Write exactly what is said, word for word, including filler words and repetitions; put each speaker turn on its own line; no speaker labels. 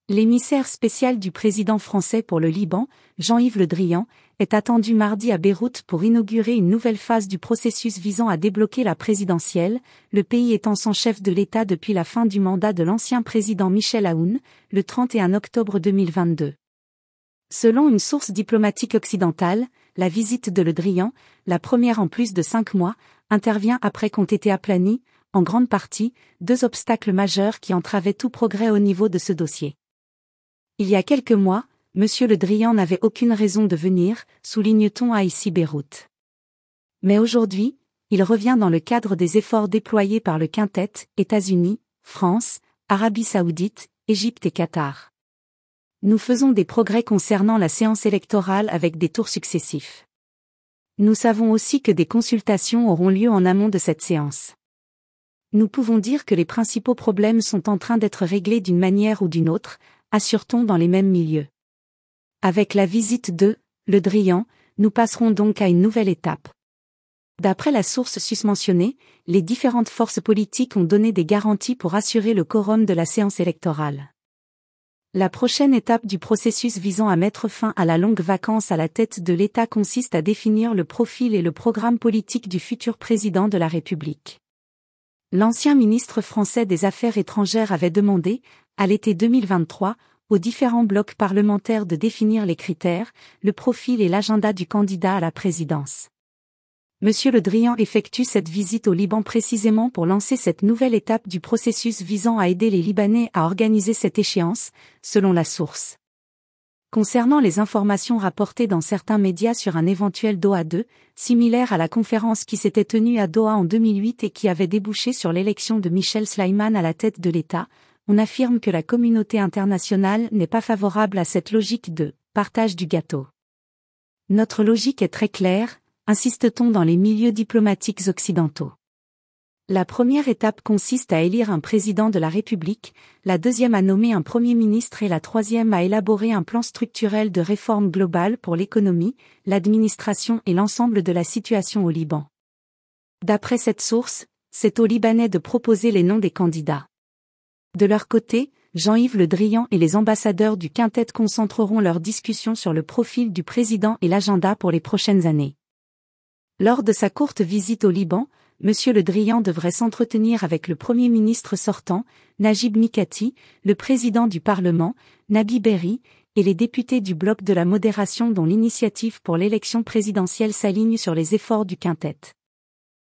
L'émissaire spécial du président français pour le Liban, Jean-Yves Le Drian, est attendu mardi à Beyrouth pour inaugurer une nouvelle phase du processus visant à débloquer la présidentielle, le pays étant sans chef de l'État depuis la fin du mandat de l'ancien président Michel Aoun, le trente et un octobre deux mille vingt-deux. Selon une source diplomatique occidentale, la visite de Le Drian, la première en plus de cinq mois, intervient après qu'ont été aplanis, en grande partie, deux obstacles majeurs qui entravaient tout progrès au niveau de ce dossier. Il y a quelques mois, M. Le Drian n'avait aucune raison de venir, souligne-t-on à ici Beyrouth. Mais aujourd'hui, il revient dans le cadre des efforts déployés par le quintet, États-Unis, France, Arabie Saoudite, Égypte et Qatar. Nous faisons des progrès concernant la séance électorale avec des tours successifs. Nous savons aussi que des consultations auront lieu en amont de cette séance. Nous pouvons dire que les principaux problèmes sont en train d'être réglés d'une manière ou d'une autre, assure-t-on dans les mêmes milieux. Avec la visite de Le Drian, nous passerons donc à une nouvelle étape. D'après la source susmentionnée, les différentes forces politiques ont donné des garanties pour assurer le quorum de la séance électorale. La prochaine étape du processus visant à mettre fin à la longue vacance à la tête de l'État consiste à définir le profil et le programme politique du futur président de la République. L'ancien ministre français des Affaires étrangères avait demandé, à l'été deux mille vingt-trois, aux différents blocs parlementaires de définir les critères, le profil et l'agenda du candidat à la présidence. Monsieur Le Drian effectue cette visite au Liban précisément pour lancer cette nouvelle étape du processus visant à aider les Libanais à organiser cette échéance, selon la source. Concernant les informations rapportées dans certains médias sur un éventuel Doha deux, similaire à la conférence qui s'était tenue à Doha en deux mille huit et qui avait débouché sur l'élection de Michel Sleiman à la tête de l'État, on affirme que la communauté internationale n'est pas favorable à cette logique de « partage du gâteau ». Notre logique est très claire, insiste-t-on dans les milieux diplomatiques occidentaux. La première étape consiste à élire un président de la République, la deuxième à nommer un Premier ministre et la troisième à élaborer un plan structurel de réforme globale pour l'économie, l'administration et l'ensemble de la situation au Liban. D'après cette source, c'est aux Libanais de proposer les noms des candidats. De leur côté, Jean-Yves Le Drian et les ambassadeurs du quintet concentreront leurs discussions sur le profil du président et l'agenda pour les prochaines années. Lors de sa courte visite au Liban, M. Le Drian devrait s'entretenir avec le Premier ministre sortant, Najib Mikati, le président du Parlement, Nabi Berri, et les députés du bloc de la modération dont l'initiative pour l'élection présidentielle s'aligne sur les efforts du quintet.